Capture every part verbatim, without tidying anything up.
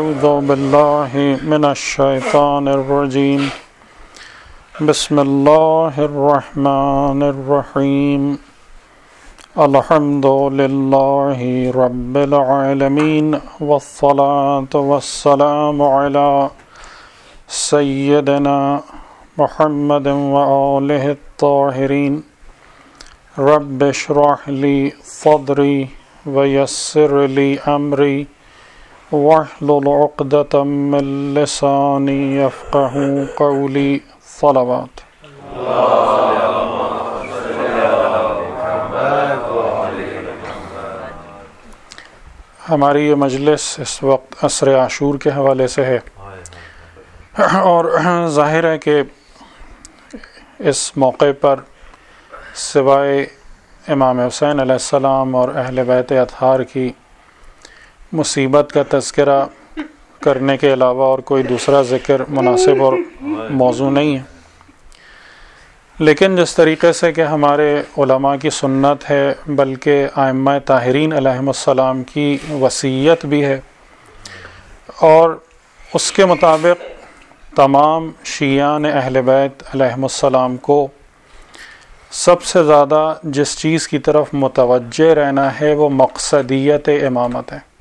أعوذ بالله من الشيطان الرجيم بسم الله الرحمن الرحيم الحمد لله رب العالمين والصلاة والسلام على سيدنا محمد وآله الطاهرين رب اشرح لي صدري ويسر لي أمري واحلل عقدة من لساني يفقهوا قولي صلوات. ہماری یہ مجلس اس وقت عصر عاشور کے حوالے سے ہے، اور ظاہر ہے کہ اس موقع پر سوائے امام حسین علیہ السلام اور اہل بیت اطہار کی مصیبت کا تذکرہ کرنے کے علاوہ اور کوئی دوسرا ذکر مناسب اور موضوع نہیں ہے، لیکن جس طریقے سے کہ ہمارے علماء کی سنت ہے، بلکہ ائمہ طاہرین علیہم السلام کی وصیت بھی ہے، اور اس کے مطابق تمام شیعان اہل بیت علیہم السلام کو سب سے زیادہ جس چیز کی طرف متوجہ رہنا ہے وہ مقصدیت امامت ہے۔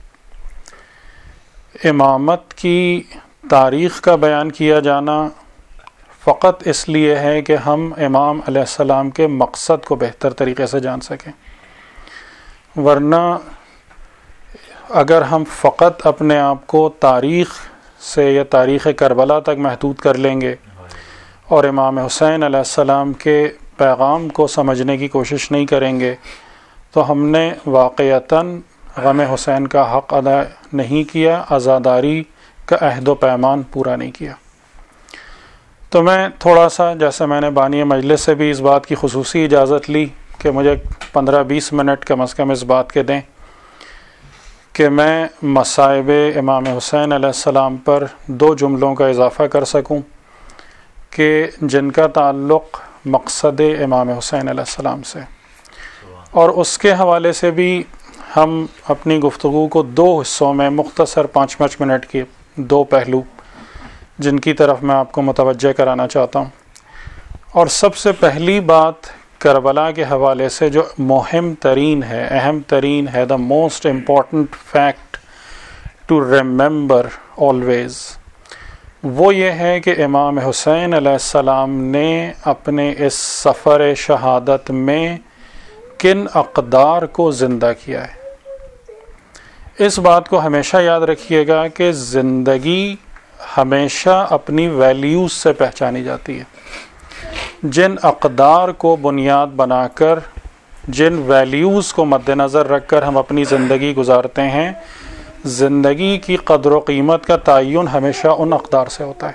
امامت کی تاریخ کا بیان کیا جانا فقط اس لیے ہے کہ ہم امام علیہ السلام کے مقصد کو بہتر طریقے سے جان سکیں، ورنہ اگر ہم فقط اپنے آپ کو تاریخ سے یا تاریخ کربلا تک محدود کر لیں گے اور امام حسین علیہ السلام کے پیغام کو سمجھنے کی کوشش نہیں کریں گے تو ہم نے واقعتاً غم حسین کا حق ادا نہیں کیا، عزاداری کا عہد و پیمان پورا نہیں کیا۔ تو میں تھوڑا سا، جیسے میں نے بانی مجلس سے بھی اس بات کی خصوصی اجازت لی کہ مجھے پندرہ بیس منٹ کم از کم اس بات کے دیں کہ میں مصائب امام حسین علیہ السلام پر دو جملوں کا اضافہ کر سکوں کہ جن کا تعلق مقصد امام حسین علیہ السلام سے، اور اس کے حوالے سے بھی ہم اپنی گفتگو کو دو حصوں میں مختصر پانچ پانچ منٹ کے دو پہلو جن کی طرف میں آپ کو متوجہ کرانا چاہتا ہوں۔ اور سب سے پہلی بات کربلا کے حوالے سے جو مہم ترین ہے، اہم ترین ہے، the most important fact to remember always, وہ یہ ہے کہ امام حسین علیہ السلام نے اپنے اس سفر شہادت میں کن اقدار کو زندہ کیا ہے۔ اس بات کو ہمیشہ یاد رکھیے گا کہ زندگی ہمیشہ اپنی ویلیوز سے پہچانی جاتی ہے۔ جن اقدار کو بنیاد بنا کر، جن ویلیوز کو مد نظر رکھ کر ہم اپنی زندگی گزارتے ہیں، زندگی کی قدر و قیمت کا تعین ہمیشہ ان اقدار سے ہوتا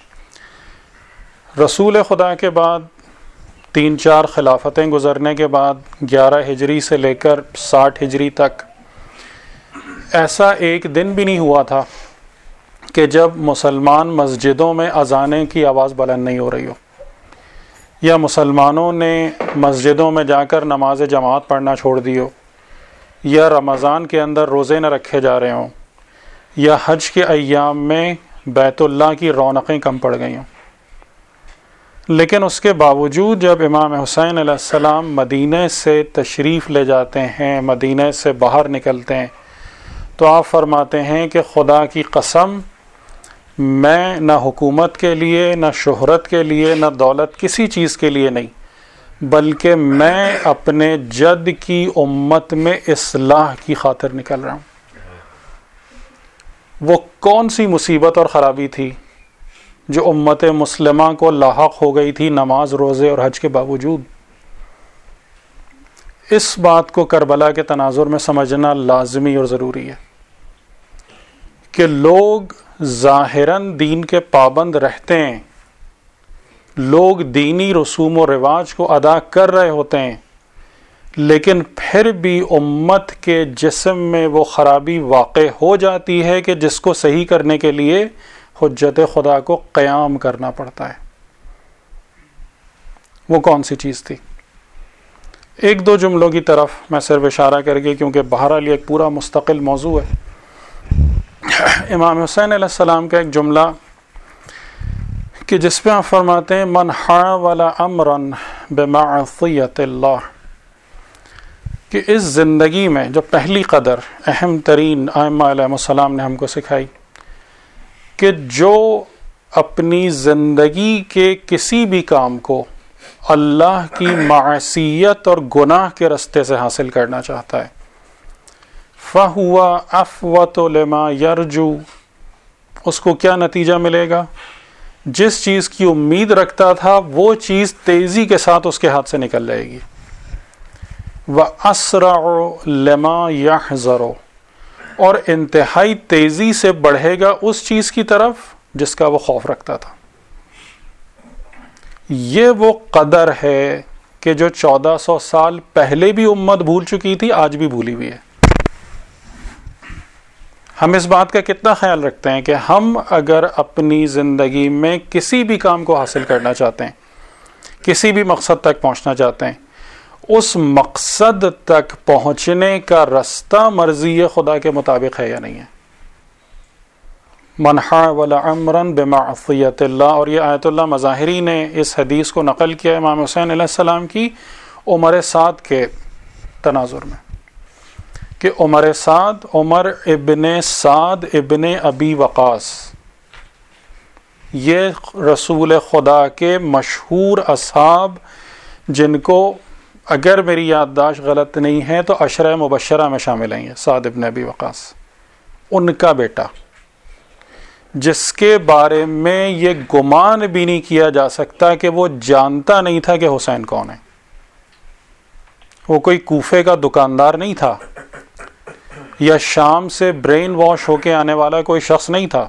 ہے۔ رسول خدا کے بعد تین چار خلافتیں گزرنے کے بعد گیارہ ہجری سے لے کر ساٹھ ہجری تک ایسا ایک دن بھی نہیں ہوا تھا کہ جب مسلمان مسجدوں میں اذانیں کی آواز بلند نہیں ہو رہی ہو، یا مسلمانوں نے مسجدوں میں جا کر نماز جماعت پڑھنا چھوڑ دی ہو، یا رمضان کے اندر روزے نہ رکھے جا رہے ہوں، یا حج کے ایام میں بیت اللہ کی رونقیں کم پڑ گئی ہوں۔ لیکن اس کے باوجود جب امام حسین علیہ السلام مدینہ سے تشریف لے جاتے ہیں، مدینہ سے باہر نکلتے ہیں، تو آپ فرماتے ہیں کہ خدا کی قسم، میں نہ حکومت کے لیے، نہ شہرت کے لیے، نہ دولت، کسی چیز کے لیے نہیں، بلکہ میں اپنے جد کی امت میں اصلاح کی خاطر نکل رہا ہوں۔ وہ کون سی مصیبت اور خرابی تھی جو امت مسلمہ کو لاحق ہو گئی تھی نماز، روزے اور حج کے باوجود؟ اس بات کو کربلا کے تناظر میں سمجھنا لازمی اور ضروری ہے کہ لوگ ظاہراً دین کے پابند رہتے ہیں، لوگ دینی رسوم و رواج کو ادا کر رہے ہوتے ہیں، لیکن پھر بھی امت کے جسم میں وہ خرابی واقع ہو جاتی ہے کہ جس کو صحیح کرنے کے لیے حجت خدا کو قیام کرنا پڑتا ہے۔ وہ کون سی چیز تھی؟ ایک دو جملوں کی طرف میں صرف اشارہ کر کے، کیونکہ بہرحال یہ ایک پورا مستقل موضوع ہے، امام حسین علیہ السلام کا ایک جملہ کہ جس پہ آپ فرماتے ہیں من حاول امرا بمعصیت اللہ، کہ اس زندگی میں جو پہلی قدر اہم ترین ائمہ علیہ السلام نے ہم کو سکھائی کہ جو اپنی زندگی کے کسی بھی کام کو اللہ کی معصیت اور گناہ کے رستے سے حاصل کرنا چاہتا ہے، فَهُوَ أَفْوَتُ لِمَا يَرْجُو، اس کو کیا نتیجہ ملے گا؟ جس چیز کی امید رکھتا تھا وہ چیز تیزی کے ساتھ اس کے ہاتھ سے نکل جائے گی۔ وَأَسْرَعُ لِمَا يَحْذَرُ، اور انتہائی تیزی سے بڑھے گا اس چیز کی طرف جس کا وہ خوف رکھتا تھا۔ یہ وہ قدر ہے کہ جو چودہ سو سال پہلے بھی امت بھول چکی تھی، آج بھی بھولی ہوئی ہے۔ ہم اس بات کا کتنا خیال رکھتے ہیں کہ ہم اگر اپنی زندگی میں کسی بھی کام کو حاصل کرنا چاہتے ہیں، کسی بھی مقصد تک پہنچنا چاہتے ہیں، اس مقصد تک پہنچنے کا رستہ مرضی خدا کے مطابق ہے یا نہیں ہے؟ من حاول امرا بمعصیت اللہ، اور یہ آیت اللہ مظاہری نے اس حدیث کو نقل کیا امام حسین علیہ السلام کی عمر سعد کے تناظر میں، کہ عمر سعد عمر ابن سعد ابن ابی وقاص، یہ رسول خدا کے مشہور اصحاب جن کو اگر میری یادداشت غلط نہیں ہے تو عشرہ مبشرہ میں شامل ہیں، سعد ابن ابی وقاص، ان کا بیٹا، جس کے بارے میں یہ گمان بھی نہیں کیا جا سکتا کہ وہ جانتا نہیں تھا کہ حسین کون ہے۔ وہ کوئی کوفے کا دکاندار نہیں تھا، یا شام سے برین واش ہو کے آنے والا کوئی شخص نہیں تھا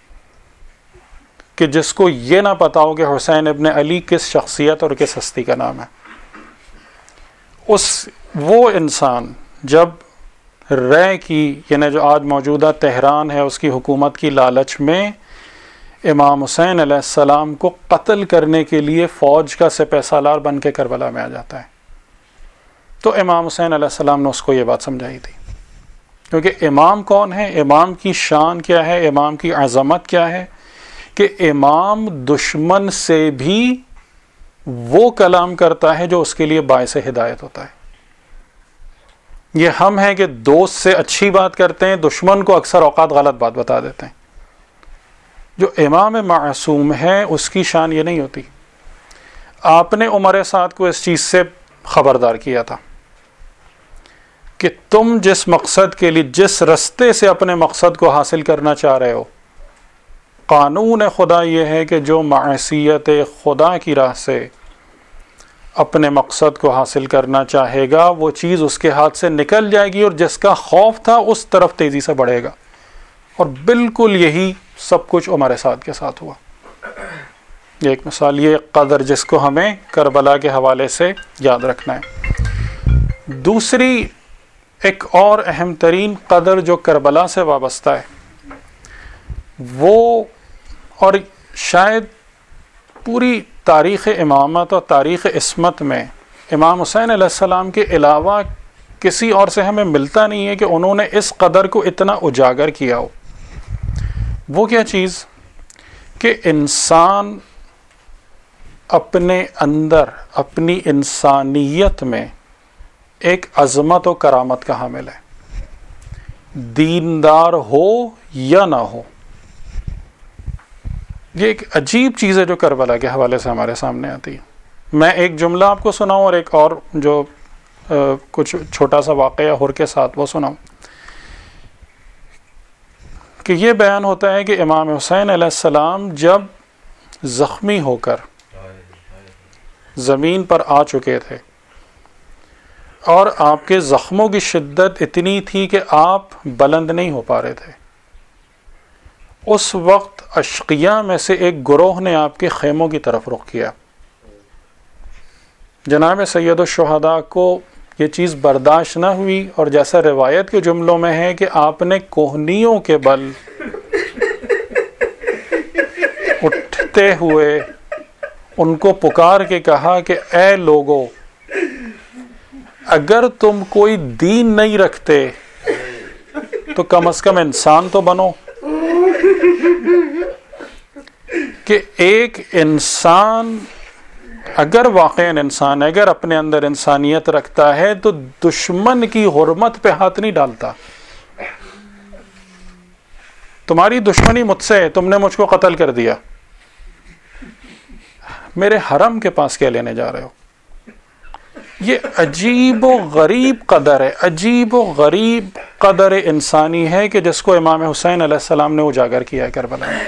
کہ جس کو یہ نہ پتا ہو کہ حسین ابن علی کس شخصیت اور کس ہستی کا نام ہے۔ اس وہ انسان جب رے کی، یعنی جو آج موجودہ تہران ہے، اس کی حکومت کی لالچ میں امام حسین علیہ السلام کو قتل کرنے کے لیے فوج کا سپہ سالار بن کے کربلا میں آ جاتا ہے، تو امام حسین علیہ السلام نے اس کو یہ بات سمجھائی تھی، کیونکہ امام کون ہے، امام کی شان کیا ہے، امام کی عظمت کیا ہے، کہ امام دشمن سے بھی وہ کلام کرتا ہے جو اس کے لیے باعث ہدایت ہوتا ہے۔ یہ ہم ہیں کہ دوست سے اچھی بات کرتے ہیں، دشمن کو اکثر اوقات غلط بات بتا دیتے ہیں۔ جو امام معصوم ہے اس کی شان یہ نہیں ہوتی۔ آپ نے عمر سعد کو اس چیز سے خبردار کیا تھا کہ تم جس مقصد کے لیے، جس رستے سے اپنے مقصد کو حاصل کرنا چاہ رہے ہو، قانون خدا یہ ہے کہ جو معصیت خدا کی راہ سے اپنے مقصد کو حاصل کرنا چاہے گا وہ چیز اس کے ہاتھ سے نکل جائے گی، اور جس کا خوف تھا اس طرف تیزی سے بڑھے گا۔ اور بالکل یہی سب کچھ عمر سعد کے ساتھ ہوا۔ یہ ایک مثال، یہ قدر جس کو ہمیں کربلا کے حوالے سے یاد رکھنا ہے۔ دوسری ایک اور اہم ترین قدر جو کربلا سے وابستہ ہے، وہ اور شاید پوری تاریخ امامت اور تاریخ عصمت میں امام حسین علیہ السلام کے علاوہ کسی اور سے ہمیں ملتا نہیں ہے کہ انہوں نے اس قدر کو اتنا اجاگر کیا ہو۔ وہ کیا چیز کہ انسان اپنے اندر، اپنی انسانیت میں ایک عظمت و کرامت کا حامل ہے، دیندار ہو یا نہ ہو۔ یہ ایک عجیب چیز ہے جو کربلا کے حوالے سے ہمارے سامنے آتی ہے۔ میں ایک جملہ آپ کو سناؤں اور ایک اور جو کچھ چھوٹا سا واقعہ ہر کے ساتھ وہ سناؤں، کہ یہ بیان ہوتا ہے کہ امام حسین علیہ السلام جب زخمی ہو کر زمین پر آ چکے تھے اور آپ کے زخموں کی شدت اتنی تھی کہ آپ بلند نہیں ہو پا رہے تھے، اس وقت اشقیاء میں سے ایک گروہ نے آپ کے خیموں کی طرف رخ کیا۔ جناب سید الشہداء کو یہ چیز برداشت نہ ہوئی، اور جیسا روایت کے جملوں میں ہے کہ آپ نے کوہنیوں کے بل اٹھتے ہوئے ان کو پکار کے کہا کہ اے لوگو، اگر تم کوئی دین نہیں رکھتے تو کم از کم انسان تو بنو۔ کہ ایک انسان اگر واقعاً انسان اگر اپنے اندر انسانیت رکھتا ہے تو دشمن کی حرمت پہ ہاتھ نہیں ڈالتا. تمہاری دشمنی مجھ سے ہے، تم نے مجھ کو قتل کر دیا، میرے حرم کے پاس کیا لینے جا رہے ہو؟ یہ عجیب و غریب قدر ہے، عجیب و غریب قدر انسانی ہے کہ جس کو امام حسین علیہ السلام نے اجاگر کیا ہے کربلا میں.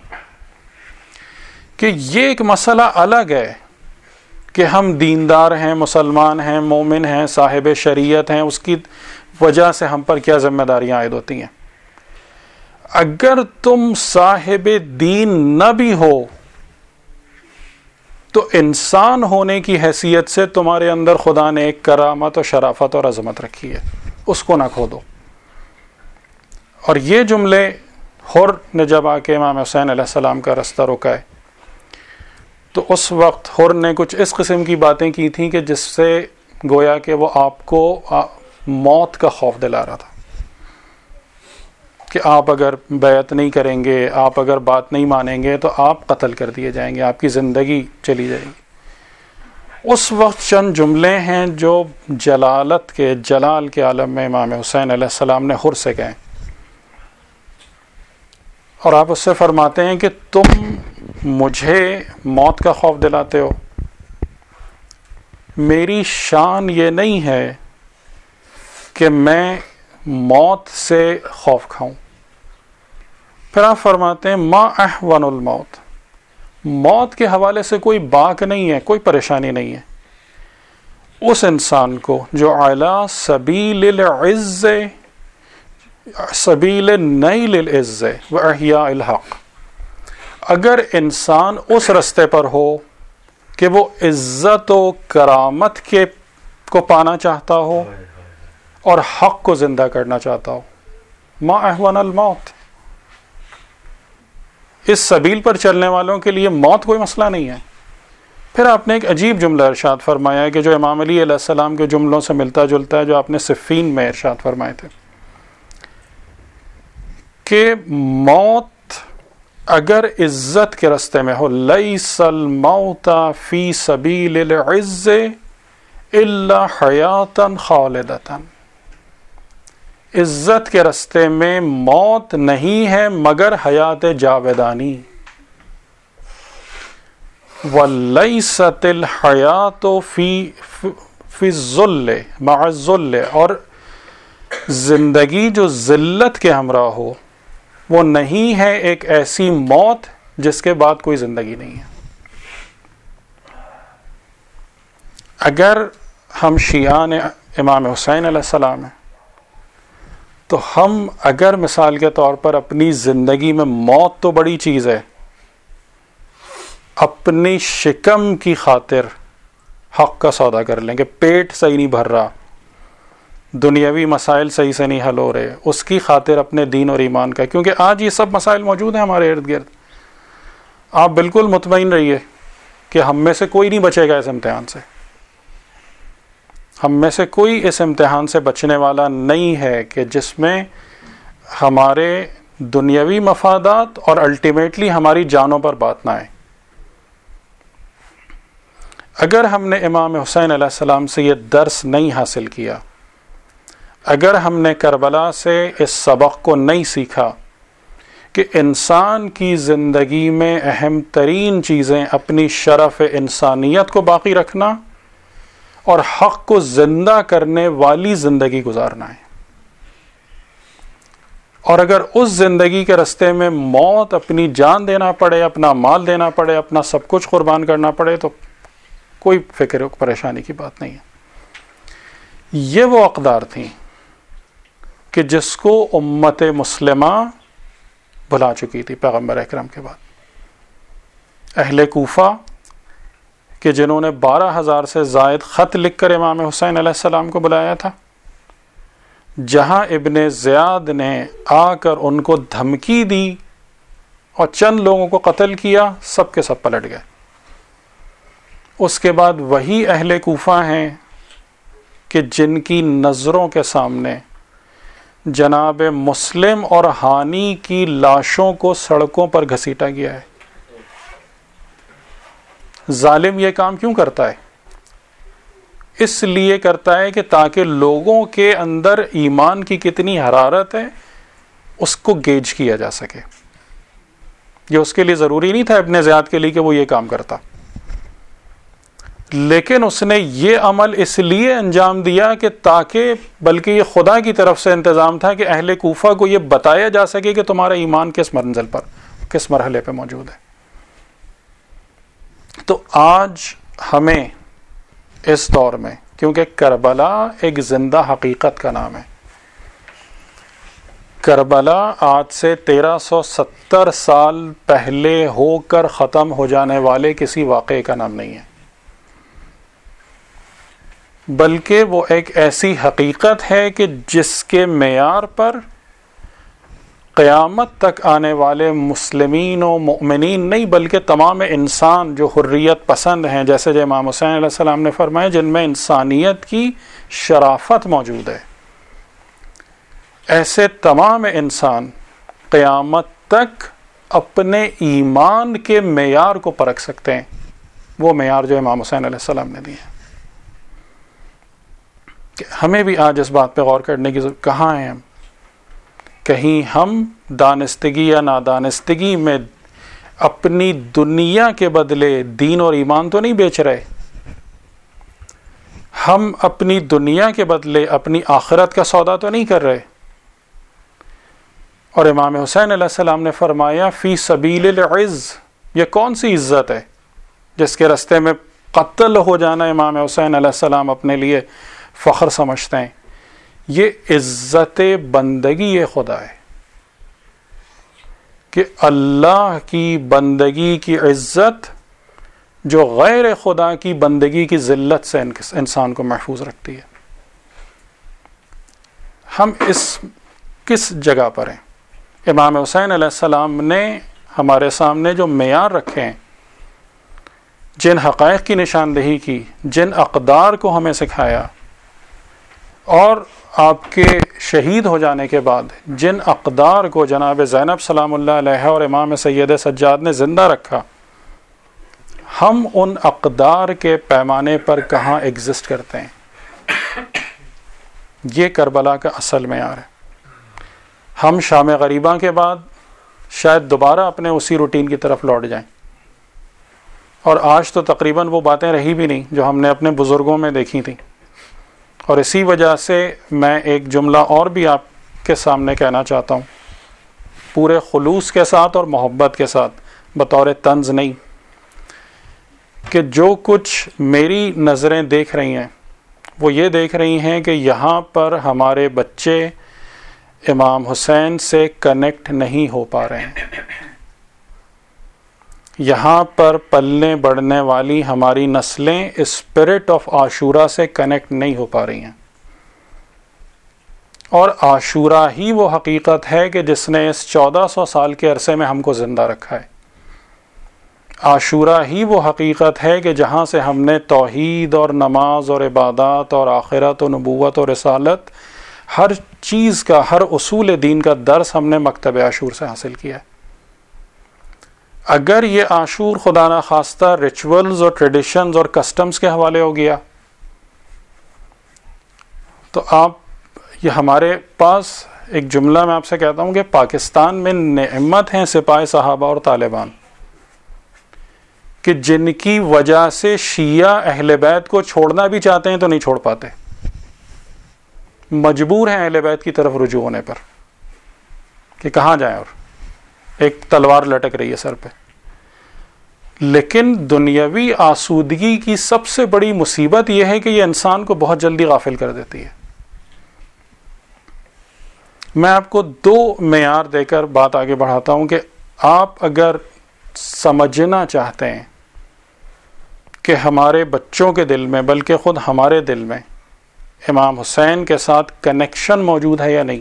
کہ یہ ایک مسئلہ الگ ہے کہ ہم دیندار ہیں، مسلمان ہیں، مومن ہیں، صاحب شریعت ہیں، اس کی وجہ سے ہم پر کیا ذمہ داریاں عائد ہوتی ہیں. اگر تم صاحب دین نہ بھی ہو تو انسان ہونے کی حیثیت سے تمہارے اندر خدا نے ایک کرامت اور شرافت اور عظمت رکھی ہے، اس کو نہ کھو دو. اور یہ جملے حر نے جب آ کے امام حسین علیہ السلام کا رستہ روکا ہے تو اس وقت حر نے کچھ اس قسم کی باتیں کی تھیں کہ جس سے گویا کہ وہ آپ کو موت کا خوف دلا رہا تھا کہ آپ اگر بیعت نہیں کریں گے، آپ اگر بات نہیں مانیں گے تو آپ قتل کر دیے جائیں گے، آپ کی زندگی چلی جائے گی. اس وقت چند جملے ہیں جو جلالت کے جلال کے عالم میں امام حسین علیہ السلام نے حر سے کہے، اور آپ اس سے فرماتے ہیں کہ تم مجھے موت کا خوف دلاتے ہو، میری شان یہ نہیں ہے کہ میں موت سے خوف کھاؤں. پھر آپ فرماتے ہیں ما احون الموت، موت کے حوالے سے کوئی باک نہیں ہے، کوئی پریشانی نہیں ہے اس انسان کو جو علی سبیل العز سبیل نیل العز و احیاء الحق، اگر انسان اس رستے پر ہو کہ وہ عزت و کرامت کے کو پانا چاہتا ہو اور حق کو زندہ کرنا چاہتا ہو. ما احون الموت، اس سبیل پر چلنے والوں کے لیے موت کوئی مسئلہ نہیں ہے. پھر آپ نے ایک عجیب جملہ ارشاد فرمایا ہے کہ جو امام علی علیہ السلام کے جملوں سے ملتا جلتا ہے، جو آپ نے صفین میں ارشاد فرمائے تھے کہ موت اگر عزت کے راستے میں ہو، لیس الموت فی سبیل العز الا حیاتا خالدتا، عزت کے راستے میں موت نہیں ہے مگر حیات جاودانی. وَلَيْسَتِ الْحَيَاةُ فِي فِي الذُّلِّ مع الذُّلِّ، اور زندگی جو ذلت کے ہمراہ ہو وہ نہیں ہے ایک ایسی موت جس کے بعد کوئی زندگی نہیں ہے. اگر ہم شیعان امام حسین علیہ السلام ہیں تو ہم اگر مثال کے طور پر اپنی زندگی میں موت تو بڑی چیز ہے، اپنی شکم کی خاطر حق کا سودا کر لیں کہ پیٹ صحیح نہیں بھر رہا، دنیاوی مسائل صحیح سے نہیں حل ہو رہے، اس کی خاطر اپنے دین اور ایمان کا، کیونکہ آج یہ سب مسائل موجود ہیں ہمارے ارد گرد. آپ بالکل مطمئن رہیے کہ ہم میں سے کوئی نہیں بچے گا اس امتحان سے، ہم میں سے کوئی اس امتحان سے بچنے والا نہیں ہے کہ جس میں ہمارے دنیاوی مفادات اور الٹیمیٹلی ہماری جانوں پر بات نہ آئے. اگر ہم نے امام حسین علیہ السلام سے یہ درس نہیں حاصل کیا، اگر ہم نے کربلا سے اس سبق کو نہیں سیکھا کہ انسان کی زندگی میں اہم ترین چیزیں اپنی شرف انسانیت کو باقی رکھنا اور حق کو زندہ کرنے والی زندگی گزارنا ہے، اور اگر اس زندگی کے راستے میں موت، اپنی جان دینا پڑے، اپنا مال دینا پڑے، اپنا سب کچھ قربان کرنا پڑے تو کوئی فکر پریشانی کی بات نہیں ہے. یہ وہ اقدار تھیں کہ جس کو امت مسلمہ بھلا چکی تھی پیغمبر اکرم کے بعد. اہل کوفہ کہ جنہوں نے بارہ ہزار سے زائد خط لکھ کر امام حسین علیہ السلام کو بلایا تھا، جہاں ابن زیاد نے آ کر ان کو دھمکی دی اور چند لوگوں کو قتل کیا، سب کے سب پلٹ گئے. اس کے بعد وہی اہل کوفہ ہیں کہ جن کی نظروں کے سامنے جناب مسلم اور ہانی کی لاشوں کو سڑکوں پر گھسیٹا گیا ہے. ظالم یہ کام کیوں کرتا ہے؟ اس لیے کرتا ہے کہ تاکہ لوگوں کے اندر ایمان کی کتنی حرارت ہے اس کو گیج کیا جا سکے. یہ اس کے لیے ضروری نہیں تھا ابن زیاد کے لیے کہ وہ یہ کام کرتا، لیکن اس نے یہ عمل اس لیے انجام دیا کہ تاکہ، بلکہ یہ خدا کی طرف سے انتظام تھا کہ اہل کوفہ کو یہ بتایا جا سکے کہ تمہارا ایمان کس منزل پر، کس مرحلے پہ موجود ہے. تو آج ہمیں اس دور میں، کیونکہ کربلا ایک زندہ حقیقت کا نام ہے، کربلا آج سے تیرہ سو ستر سال پہلے ہو کر ختم ہو جانے والے کسی واقعے کا نام نہیں ہے، بلکہ وہ ایک ایسی حقیقت ہے کہ جس کے معیار پر قیامت تک آنے والے مسلمین و مؤمنین نہیں بلکہ تمام انسان جو حریت پسند ہیں، جیسے جو امام حسین علیہ السلام نے فرمایا، جن میں انسانیت کی شرافت موجود ہے، ایسے تمام انسان قیامت تک اپنے ایمان کے معیار کو پرکھ سکتے ہیں، وہ معیار جو امام حسین علیہ السلام نے دیے. کہ ہمیں بھی آج اس بات پہ غور کرنے کی ضرورت، کہاں ہیں ہم؟ کہیں ہم دانستگی یا نادانستگی میں اپنی دنیا کے بدلے دین اور ایمان تو نہیں بیچ رہے؟ ہم اپنی دنیا کے بدلے اپنی آخرت کا سودا تو نہیں کر رہے؟ اور امام حسین علیہ السلام نے فرمایا فی سبیل العز، یہ کون سی عزت ہے جس کے راستے میں قتل ہو جانا امام حسین علیہ السلام اپنے لیے فخر سمجھتے ہیں؟ یہ عزت بندگی خدا ہے کہ اللہ کی بندگی کی عزت جو غیر خدا کی بندگی کی ذلت سے انسان کو محفوظ رکھتی ہے. ہم اس کس جگہ پر ہیں؟ امام حسین علیہ السلام نے ہمارے سامنے جو معیار رکھے ہیں، جن حقائق کی نشاندہی کی، جن اقدار کو ہمیں سکھایا، اور آپ کے شہید ہو جانے کے بعد جن اقدار کو جناب زینب سلام اللہ علیہ اور امام سید سجاد نے زندہ رکھا، ہم ان اقدار کے پیمانے پر کہاں ایگزسٹ کرتے ہیں؟ یہ کربلا کا اصل معیار ہے. ہم شام غریبہ کے بعد شاید دوبارہ اپنے اسی روٹین کی طرف لوٹ جائیں، اور آج تو تقریباً وہ باتیں رہی بھی نہیں جو ہم نے اپنے بزرگوں میں دیکھی تھیں. اور اسی وجہ سے میں ایک جملہ اور بھی آپ کے سامنے کہنا چاہتا ہوں، پورے خلوص کے ساتھ اور محبت کے ساتھ، بطور طنز نہیں، کہ جو کچھ میری نظریں دیکھ رہی ہیں وہ یہ دیکھ رہی ہیں کہ یہاں پر ہمارے بچے امام حسین سے کنیکٹ نہیں ہو پا رہے ہیں، یہاں پر پلنے بڑھنے والی ہماری نسلیں اسپرٹ آف عاشورہ سے کنیکٹ نہیں ہو پا رہی ہیں. اور عاشورہ ہی وہ حقیقت ہے کہ جس نے اس چودہ سو سال کے عرصے میں ہم کو زندہ رکھا ہے. عاشورہ ہی وہ حقیقت ہے کہ جہاں سے ہم نے توحید اور نماز اور عبادات اور آخرت و نبوت اور رسالت، ہر چیز کا، ہر اصول دین کا درس ہم نے مکتب عاشور سے حاصل کیا ہے. اگر یہ عاشور خدا نخواستہ ریچولز اور ٹریڈیشنز اور کسٹمز کے حوالے ہو گیا تو آپ، یہ ہمارے پاس ایک جملہ میں آپ سے کہتا ہوں کہ پاکستان میں نعمت ہیں سپاہی صحابہ اور طالبان، کہ جن کی وجہ سے شیعہ اہل بیت کو چھوڑنا بھی چاہتے ہیں تو نہیں چھوڑ پاتے، مجبور ہیں اہل بیت کی طرف رجوع ہونے پر کہ کہاں جائیں، اور ایک تلوار لٹک رہی ہے سر پہ. لیکن دنیاوی آسودگی کی سب سے بڑی مصیبت یہ ہے کہ یہ انسان کو بہت جلدی غافل کر دیتی ہے. میں آپ کو دو معیار دے کر بات آگے بڑھاتا ہوں کہ آپ اگر سمجھنا چاہتے ہیں کہ ہمارے بچوں کے دل میں، بلکہ خود ہمارے دل میں امام حسین کے ساتھ کنیکشن موجود ہے یا نہیں،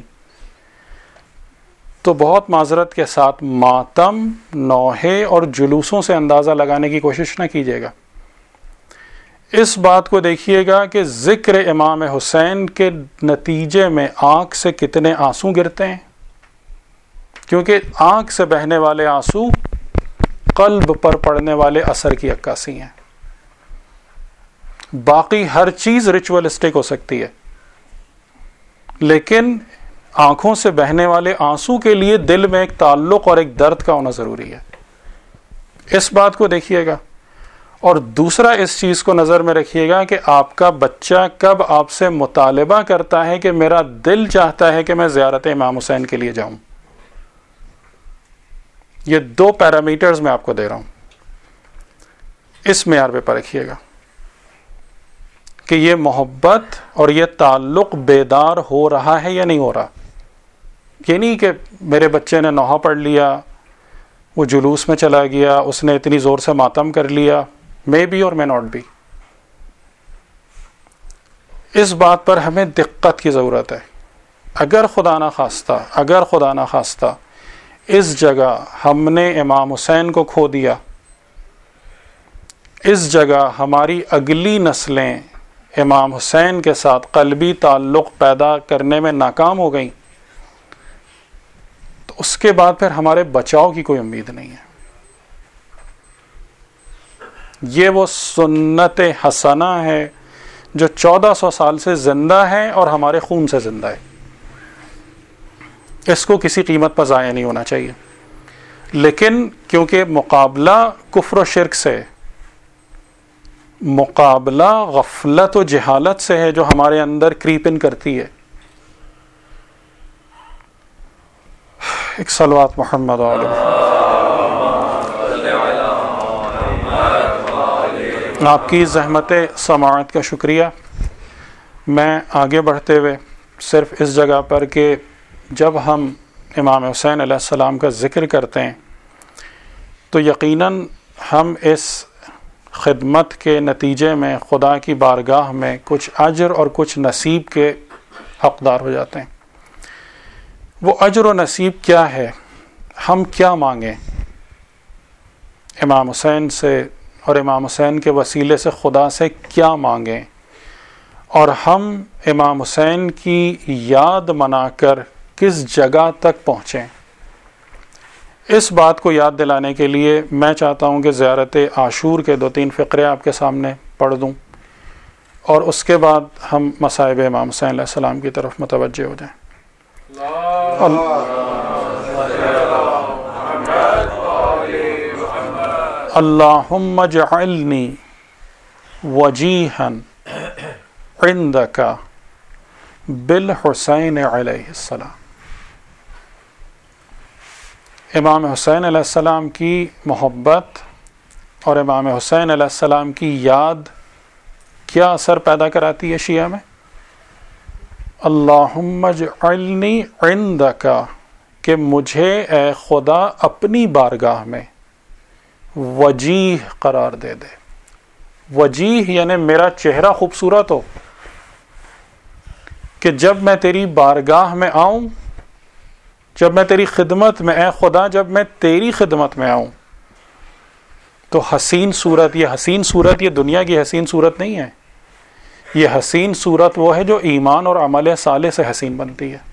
تو بہت معذرت کے ساتھ ماتم، نوحے اور جلوسوں سے اندازہ لگانے کی کوشش نہ کیجیے گا. اس بات کو دیکھیے گا کہ ذکر امام حسین کے نتیجے میں آنکھ سے کتنے آنسو گرتے ہیں، کیونکہ آنکھ سے بہنے والے آنسو قلب پر پڑنے والے اثر کی عکاسی ہیں. باقی ہر چیز ریچولسٹک ہو سکتی ہے، لیکن آنکھوں سے بہنے والے آنسو کے لیے دل میں ایک تعلق اور ایک درد کا ہونا ضروری ہے. اس بات کو دیکھیے گا. اور دوسرا اس چیز کو نظر میں رکھیے گا کہ آپ کا بچہ کب آپ سے مطالبہ کرتا ہے کہ میرا دل چاہتا ہے کہ میں زیارت امام حسین کے لیے جاؤں. یہ دو پیرامیٹرز میں آپ کو دے رہا ہوں، اس معیار پہ پرکھیے گا کہ یہ محبت اور یہ تعلق بیدار ہو رہا ہے یا نہیں ہو رہا. یہ نہیں کہ میرے بچے نے نوحہ پڑھ لیا، وہ جلوس میں چلا گیا، اس نے اتنی زور سے ماتم کر لیا، مے بی اور مے ناٹ بی. اس بات پر ہمیں دقت کی ضرورت ہے. اگر خدا نہ خواستہ اگر خدا نہ خواستہ اس جگہ ہم نے امام حسین کو کھو دیا، اس جگہ ہماری اگلی نسلیں امام حسین کے ساتھ قلبی تعلق پیدا کرنے میں ناکام ہو گئیں، تو اس کے بعد پھر ہمارے بچاؤ کی کوئی امید نہیں ہے. یہ وہ سنت حسنہ ہے جو چودہ سو سال سے زندہ ہے اور ہمارے خون سے زندہ ہے. اس کو کسی قیمت پر ضائع نہیں ہونا چاہیے. لیکن کیونکہ مقابلہ کفر و شرک سے، مقابلہ غفلت و جہالت سے ہے جو ہمارے اندر کریپ ان کرتی ہے. ایک صلوات محمد علیہ. آپ کی زحمت سماعت کا شکریہ. میں آگے بڑھتے ہوئے صرف اس جگہ پر کہ جب ہم امام حسین علیہ السلام کا ذکر کرتے ہیں تو یقیناً ہم اس خدمت کے نتیجے میں خدا کی بارگاہ میں کچھ اجر اور کچھ نصیب کے حقدار ہو جاتے ہیں. وہ اجر و نصیب کیا ہے؟ ہم کیا مانگیں امام حسین سے اور امام حسین کے وسیلے سے خدا سے کیا مانگیں، اور ہم امام حسین کی یاد منا کر کس جگہ تک پہنچیں. اس بات کو یاد دلانے کے لیے میں چاہتا ہوں کہ زیارت عاشور کے دو تین فقرے آپ کے سامنے پڑھ دوں، اور اس کے بعد ہم مصائب امام حسین علیہ السلام کی طرف متوجہ ہو جائیں. اللہم اجعلنی وجیہا عندک بالحسین علیہ السلام. امام حسین علیہ السلام کی محبت اور امام حسین علیہ السلام کی یاد کیا اثر پیدا کراتی ہے شیعہ میں؟ اللہم اجعلنی عندک، کہ مجھے اے خدا اپنی بارگاہ میں وجیہ قرار دے دے. وجیہ یعنی میرا چہرہ خوبصورت ہو، کہ جب میں تیری بارگاہ میں آؤں، جب میں تیری خدمت میں، اے خدا جب میں تیری خدمت میں آؤں تو حسین صورت، یہ حسین صورت یہ دنیا کی حسین صورت نہیں ہے. یہ حسین صورت وہ ہے جو ایمان اور عمل صالح سے حسین بنتی ہے.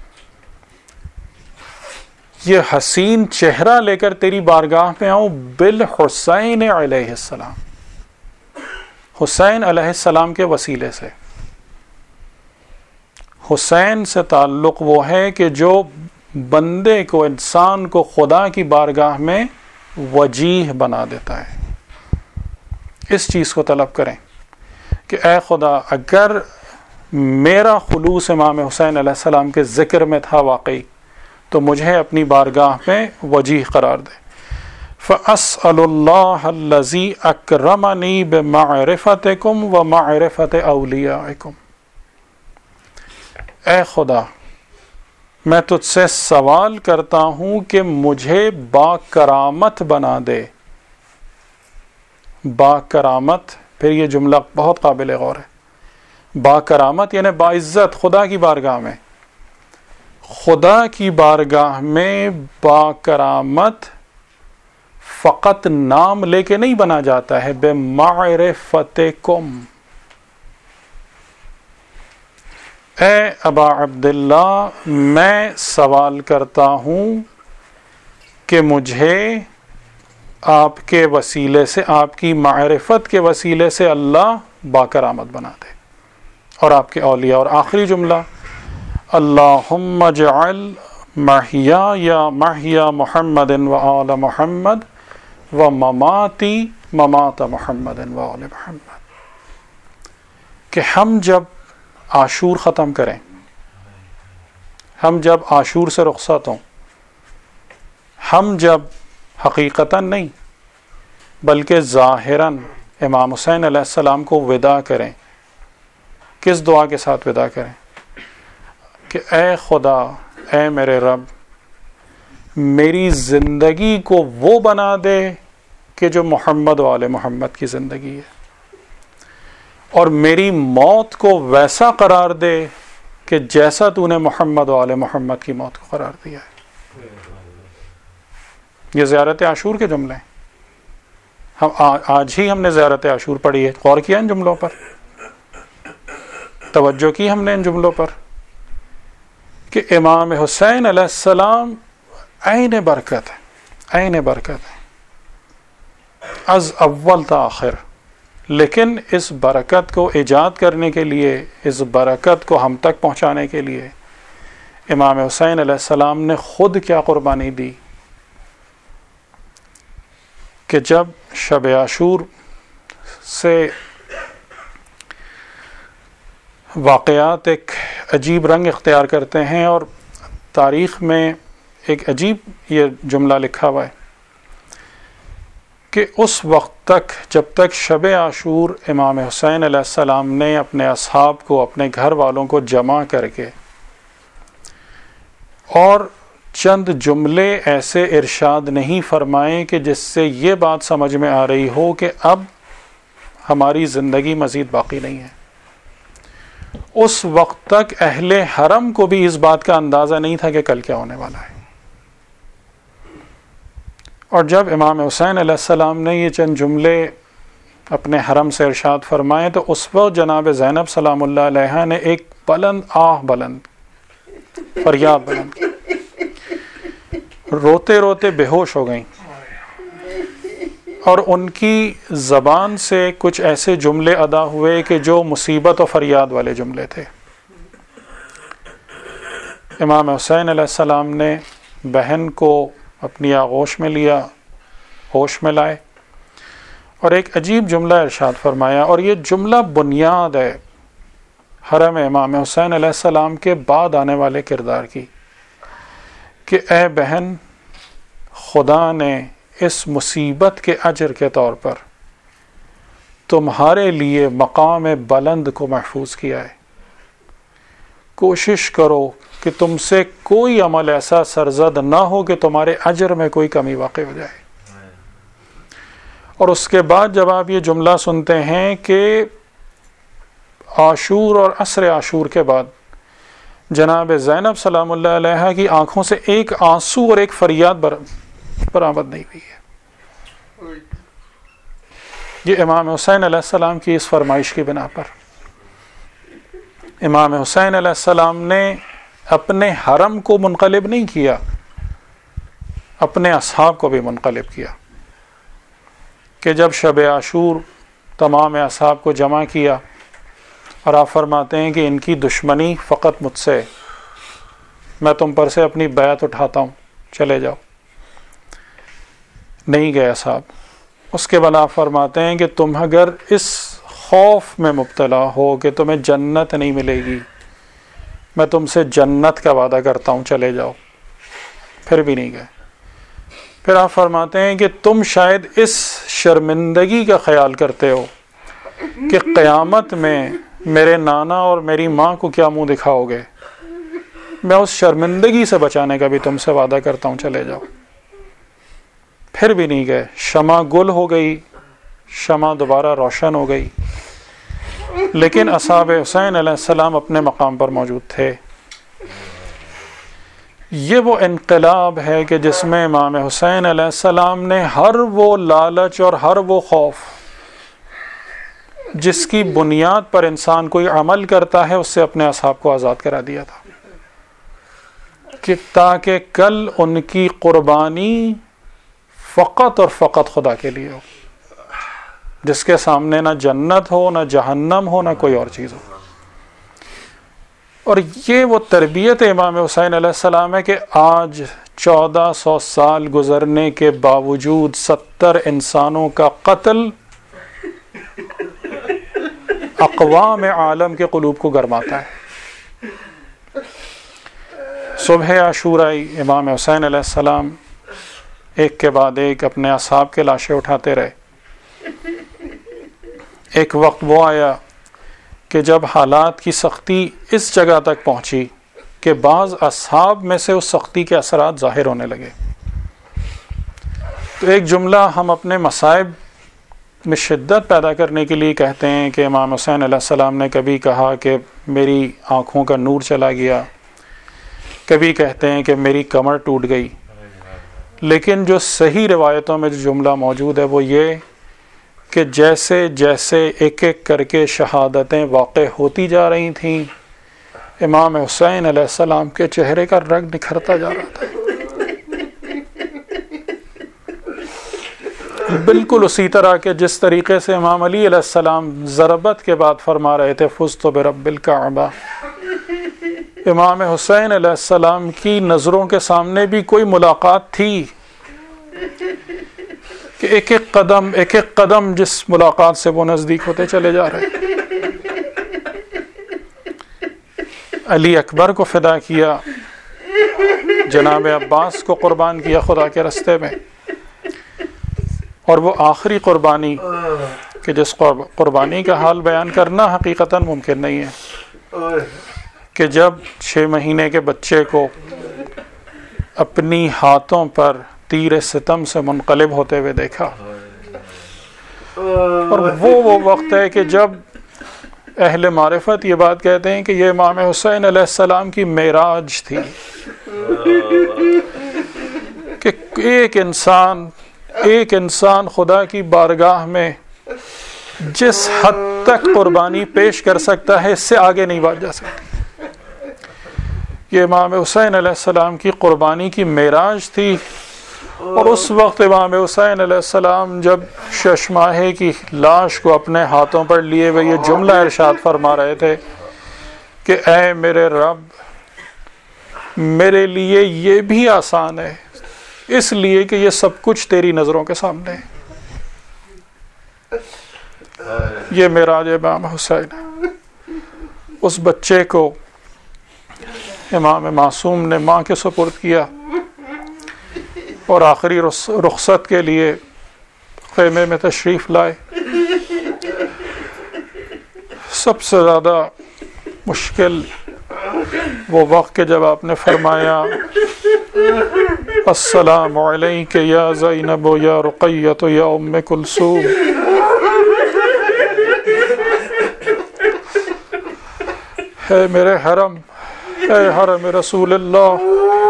یہ حسین چہرہ لے کر تیری بارگاہ میں آؤں بالحسین علیہ السلام، حسین علیہ السلام کے وسیلے سے. حسین سے تعلق وہ ہے کہ جو بندے کو، انسان کو خدا کی بارگاہ میں وجیہ بنا دیتا ہے. اس چیز کو طلب کریں کہ اے خدا اگر میرا خلوص امام حسین علیہ السلام کے ذکر میں تھا واقعی تو مجھے اپنی بارگاہ میں وجیہ قرار دے. فَأَسْأَلُ اللَّهَ الَّذِي أَكْرَمَنِي بِمَعْرِفَتِكُمْ وَمَعْرِفَةِ أَوْلِيَائِكُمْ. اے خدا میں تجھ سے سوال کرتا ہوں کہ مجھے با کرامت بنا دے. با کرامت، پھر یہ جملہ بہت قابل غور ہے. با کرامت یعنی با عزت خدا کی بارگاہ میں. خدا کی بارگاہ میں با کرامت فقط نام لے کے نہیں بنا جاتا ہے، بمعرفتکم. اے ابا عبداللہ، میں سوال کرتا ہوں کہ مجھے آپ کے وسیلے سے، آپ کی معرفت کے وسیلے سے اللہ باکرامت بنا دے. اور آپ کے اولیاء. اور آخری جملہ، اللہم اجعل محیای محیا محمد و آل محمد و مماتی ممات محمد و آل محمد. کہ ہم جب عاشور ختم کریں، ہم جب عاشور سے رخصت ہوں، ہم جب حقیقتاً نہیں بلکہ ظاہراً امام حسین علیہ السلام کو وداع کریں، کس دعا کے ساتھ وداع کریں؟ کہ اے خدا، اے میرے رب، میری زندگی کو وہ بنا دے کہ جو محمد و آل محمد کی زندگی ہے، اور میری موت کو ویسا قرار دے کہ جیسا تو نے محمد و آل محمد کی موت کو قرار دیا ہے. یہ زیارت عاشور کے جملے ہیں. ہم آج ہی ہم نے زیارت عاشور پڑھی ہے، غور کیا ان جملوں پر، توجہ کی ہم نے ان جملوں پر، کہ امام حسین علیہ السلام عین برکت ہے، عین برکت ہے از اول تا آخر. لیکن اس برکت کو ایجاد کرنے کے لیے، اس برکت کو ہم تک پہنچانے کے لیے امام حسین علیہ السلام نے خود کیا قربانی دی کہ جب شب عاشور سے واقعات ایک عجیب رنگ اختیار کرتے ہیں، اور تاریخ میں ایک عجیب یہ جملہ لکھا ہوا ہے کہ اس وقت تک، جب تک شب عاشور امام حسین علیہ السلام نے اپنے اصحاب کو، اپنے گھر والوں کو جمع کر کے اور چند جملے ایسے ارشاد نہیں فرمائے کہ جس سے یہ بات سمجھ میں آ رہی ہو کہ اب ہماری زندگی مزید باقی نہیں ہے، اس وقت تک اہل حرم کو بھی اس بات کا اندازہ نہیں تھا کہ کل کیا ہونے والا ہے. اور جب امام حسین علیہ السلام نے یہ چند جملے اپنے حرم سے ارشاد فرمائے تو اس وقت جناب زینب سلام اللہ علیہا نے ایک بلند آہ بلند فریاد بلند کی، روتے روتے بے ہوش ہو گئیں، اور ان کی زبان سے کچھ ایسے جملے ادا ہوئے کہ جو مصیبت و فریاد والے جملے تھے. امام حسین علیہ السلام نے بہن کو اپنی آغوش میں لیا، ہوش میں لائے، اور ایک عجیب جملہ ارشاد فرمایا. اور یہ جملہ بنیاد ہے حرم امام حسین علیہ السلام کے بعد آنے والے کردار کی، کہ اے بہن، خدا نے اس مصیبت کے اجر کے طور پر تمہارے لیے مقام بلند کو محفوظ کیا ہے. کوشش کرو کہ تم سے کوئی عمل ایسا سرزد نہ ہو کہ تمہارے اجر میں کوئی کمی واقع ہو جائے. اور اس کے بعد جب آپ یہ جملہ سنتے ہیں کہ عاشور اور عصر عاشور کے بعد جناب زینب سلام اللہ علیہا کی آنکھوں سے ایک آنسو اور ایک فریاد برآمد نہیں ہوئی ہے، یہ امام حسین علیہ السلام کی اس فرمائش کی بنا پر. امام حسین علیہ السلام نے اپنے حرم کو منقلب نہیں کیا، اپنے اصحاب کو بھی منقلب کیا، کہ جب شب عاشور تمام اصحاب کو جمع کیا اور آپ فرماتے ہیں کہ ان کی دشمنی فقط مجھ سے، میں تم پر سے اپنی بیعت اٹھاتا ہوں، چلے جاؤ. نہیں گئے صاحب. اس کے بعد آپ فرماتے ہیں کہ تم اگر اس خوف میں مبتلا ہو کہ تمہیں جنت نہیں ملے گی، میں تم سے جنت کا وعدہ کرتا ہوں، چلے جاؤ. پھر بھی نہیں گئے. پھر آپ فرماتے ہیں کہ تم شاید اس شرمندگی کا خیال کرتے ہو کہ قیامت میں میرے نانا اور میری ماں کو کیا منہ دکھاؤ گے، میں اس شرمندگی سے بچانے کا بھی تم سے وعدہ کرتا ہوں، چلے جاؤ. پھر بھی نہیں گئے. شمع گل ہو گئی، شمع دوبارہ روشن ہو گئی، لیکن اصحاب حسین علیہ السلام اپنے مقام پر موجود تھے. یہ وہ انقلاب ہے کہ جس میں امام حسین علیہ السلام نے ہر وہ لالچ اور ہر وہ خوف جس کی بنیاد پر انسان کوئی عمل کرتا ہے اس سے اپنے اصحاب کو آزاد کرا دیا تھا، کہ تاکہ کل ان کی قربانی فقط اور فقط خدا کے لیے ہو، جس کے سامنے نہ جنت ہو نہ جہنم ہو نہ کوئی اور چیز ہو۔ اور یہ وہ تربیت امام حسین علیہ السلام ہے کہ آج چودہ سو سال گزرنے کے باوجود ستر انسانوں کا قتل اقوام عالم کے قلوب کو گرماتا ہے۔ صبح عاشوراء امام حسین علیہ السلام ایک کے بعد ایک اپنے اصحاب کے لاشیں اٹھاتے رہے۔ ایک وقت وہ آیا کہ جب حالات کی سختی اس جگہ تک پہنچی کہ بعض اصحاب میں سے اس سختی کے اثرات ظاہر ہونے لگے۔ تو ایک جملہ ہم اپنے مصائب میں شدت پیدا کرنے کے لیے کہتے ہیں کہ امام حسین علیہ السلام نے کبھی کہا کہ میری آنکھوں کا نور چلا گیا، کبھی کہتے ہیں کہ میری کمر ٹوٹ گئی، لیکن جو صحیح روایتوں میں جو جملہ موجود ہے وہ یہ کہ جیسے جیسے ایک ایک کر کے شہادتیں واقع ہوتی جا رہی تھیں، امام حسین علیہ السلام کے چہرے کا رنگ نکھرتا جا رہا تھا، بالکل اسی طرح کہ جس طریقے سے امام علی علیہ السلام ضربت کے بعد فرما رہے تھے فزت برب الکعبہ، امام حسین علیہ السلام کی نظروں کے سامنے بھی کوئی ملاقات تھی کہ ایک ایک قدم ایک ایک قدم جس ملاقات سے وہ نزدیک ہوتے چلے جا رہے۔ علی اکبر کو فدا کیا، جناب عباس کو قربان کیا خدا کے راستے میں، اور وہ آخری قربانی کہ جس قربانی کا حال بیان کرنا حقیقتاً ممکن نہیں ہے، کہ جب چھ مہینے کے بچے کو اپنی ہاتھوں پر تیر ستم سے منقلب ہوتے ہوئے دیکھا، اور وہ وہ وقت ہے کہ جب اہل معرفت یہ بات کہتے ہیں کہ یہ امام حسین علیہ السلام کی معراج تھی، کہ ایک انسان ایک انسان خدا کی بارگاہ میں جس حد تک قربانی پیش کر سکتا ہے اس سے آگے نہیں بڑھ جا سکتی۔ یہ امام حسین علیہ السلام کی قربانی کی معراج تھی، اور اس وقت امام حسین علیہ السلام جب شش ماہے کی لاش کو اپنے ہاتھوں پر لیے ہوئے یہ جملہ ارشاد فرما رہے تھے کہ اے میرے رب، میرے لیے یہ بھی آسان ہے اس لیے کہ یہ سب کچھ تیری نظروں کے سامنے ہے۔ یہ معراج امام حسین ہے۔ اس بچے کو امام معصوم نے ماں کے سپرد کیا اور آخری رخصت کے لیے خیمے میں تشریف لائے۔ سب سے زیادہ مشکل وہ وقت کہ جب آپ نے فرمایا السلام علیک یا زینب یا رقیۃ یا ام کلثوم، اے میرے حرم، اے حرم رسول اللہ،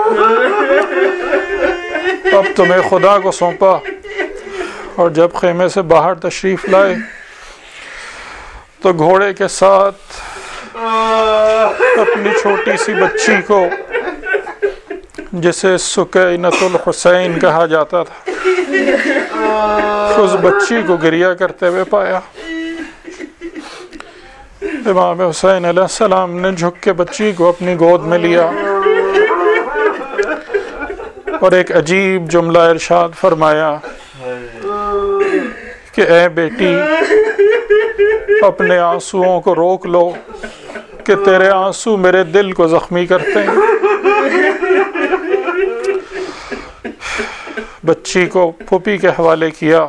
اب تمہیں خدا کو سونپا۔ اور جب خیمے سے باہر تشریف لائے تو گھوڑے کے ساتھ اپنی چھوٹی سی بچی کو جسے سکینۃ الحسین کہا جاتا تھا، اس بچی کو گریہ کرتے ہوئے پایا۔ امام حسین علیہ السلام نے جھک کے بچی کو اپنی گود میں لیا اور ایک عجیب جملہ ارشاد فرمایا کہ اے بیٹی، اپنے آنسوؤں کو روک لو کہ تیرے آنسو میرے دل کو زخمی کرتے ہیں۔ بچی کو پھوپھی کے حوالے کیا،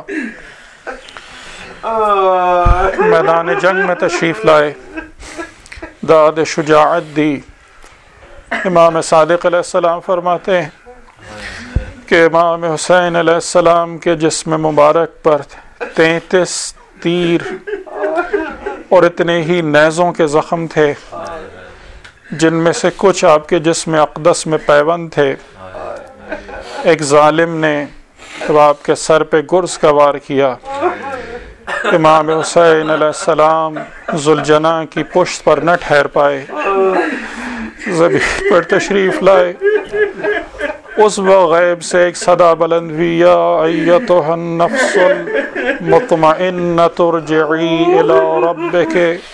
میدان جنگ میں تشریف لائے، داد شجاعت دی۔ امام صادق علیہ السلام فرماتے ہیں کہ امام حسین علیہ السلام کے جسم مبارک پر تینتیس تیر اور اتنے ہی نیزوں کے زخم تھے جن میں سے کچھ آپ کے جسم اقدس میں پیوند تھے، ایک ظالم نے جب آپ کے سر پہ گرز کا وار کیا، امام حسین علیہ السلام ذوالجناح کی پشت پر نہ ٹھہر پائے، زمین پر تشریف لائے۔ اس وقت غیب سے ایک صدا بلند ہوئی، یا ایتھا النفس المطمئنۃ ارجعی الی ربک،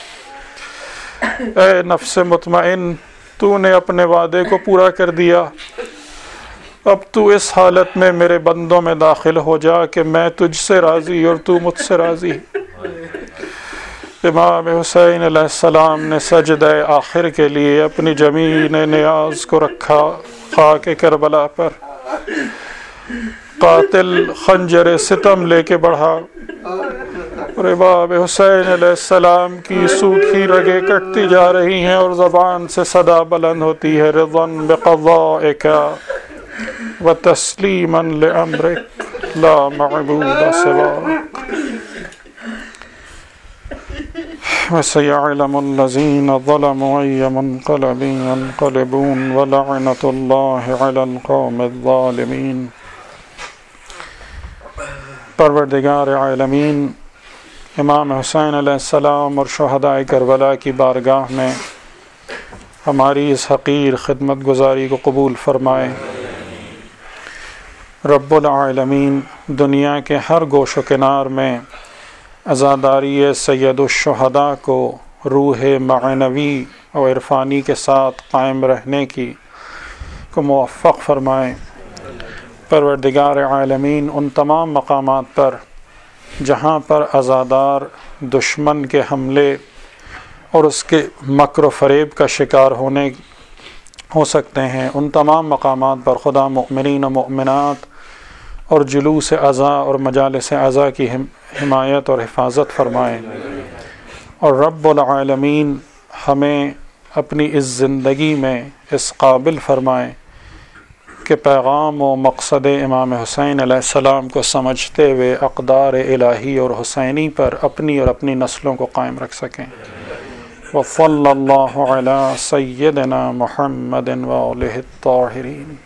اے نفس مطمئن، تو نے اپنے وعدے کو پورا کر دیا، اب تو اس حالت میں میرے بندوں میں داخل ہو جا کہ میں تجھ سے راضی اور تو مجھ سے راضی۔ امام حسین علیہ السلام نے سجدہ آخر کے لیے اپنی جمین نیاز کو رکھا خاک کربلا پر، قاتل خنجر ستم لے کے بڑھا اور امام حسین علیہ السلام کی سوکھی رگیں کٹتی جا رہی ہیں اور زبان سے صدا بلند ہوتی ہے، رضاً بقضائک وتسلیما لامرک لا معبود سواک، وسيعلم الذين ظلموا أي منقلب ينقلبون ولعنة الله على القوم الظالمين۔ پروردگار عالمین امام حسین علیہ السلام اور شہداء کربلا کی بارگاہ میں ہماری اس حقیر خدمت گزاری کو قبول فرمائے۔ رب العالمین دنیا کے ہر گوش و کنار میں عزاداری سید الشہداء کو روح معنوی اور عرفانی کے ساتھ قائم رہنے کی کو موفق فرمائے۔ پروردگار عالمین ان تمام مقامات پر جہاں پر عزادار دشمن کے حملے اور اس کے مکر و فریب کا شکار ہونے ہو سکتے ہیں، ان تمام مقامات پر خدا مؤمنین و مؤمنات اور جلوس عزا اور مجالس عزا کی حمایت اور حفاظت فرمائے، اور رب العالمین ہمیں اپنی اس زندگی میں اس قابل فرمائے کہ پیغام و مقصد امام حسین علیہ السلام کو سمجھتے ہوئے اقدار الہی اور حسینی پر اپنی اور اپنی نسلوں کو قائم رکھ سکیں۔ وصلی اللہ علی سیدنا محمد وآلہ الطاہرین۔